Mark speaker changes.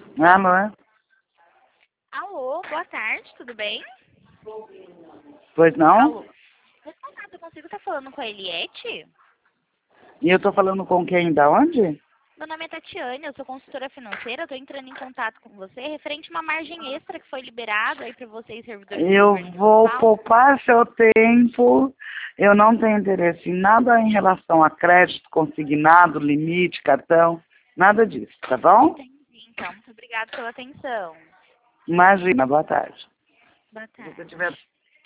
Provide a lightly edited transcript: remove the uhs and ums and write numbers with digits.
Speaker 1: Alô?
Speaker 2: Alô, boa tarde, tudo bem?
Speaker 1: Pois não?
Speaker 2: Alô. Nesse contato eu consigo estar falando com a Eliette?
Speaker 1: E eu tô falando com quem? Da onde?
Speaker 2: Meu nome é Tatiane, eu sou consultora financeira, estou entrando em contato com você referente a uma margem extra que foi liberada aí para vocês, servidores do
Speaker 1: Eu
Speaker 2: governo
Speaker 1: vou
Speaker 2: municipal.
Speaker 1: poupar seu tempo. Eu não tenho interesse em nada em relação a crédito, consignado, limite, cartão. Nada disso, tá bom?
Speaker 2: Entendi, então, muito obrigada pela atenção.
Speaker 1: Imagina, boa tarde.
Speaker 2: Boa
Speaker 1: Se você
Speaker 2: tarde.
Speaker 1: tiver